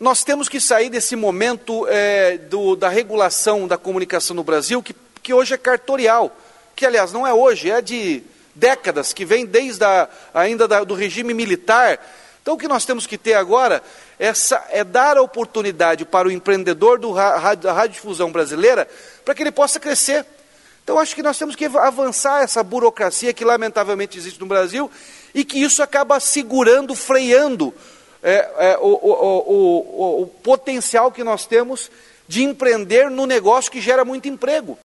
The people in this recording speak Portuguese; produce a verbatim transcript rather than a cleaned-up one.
Nós temos que sair desse momento é, do, da regulação da comunicação no Brasil, que, que hoje é cartorial, que aliás não é hoje, é de décadas, que vem desde a, ainda da, do regime militar. Então o que nós temos que ter agora essa, é dar a oportunidade para o empreendedor do, da radiodifusão brasileira para que ele possa crescer. Então acho que nós temos que avançar essa burocracia que lamentavelmente existe no Brasil e que isso acaba segurando, freando é, é, o, o, o, o, o potencial que nós temos de empreender no negócio que gera muito emprego.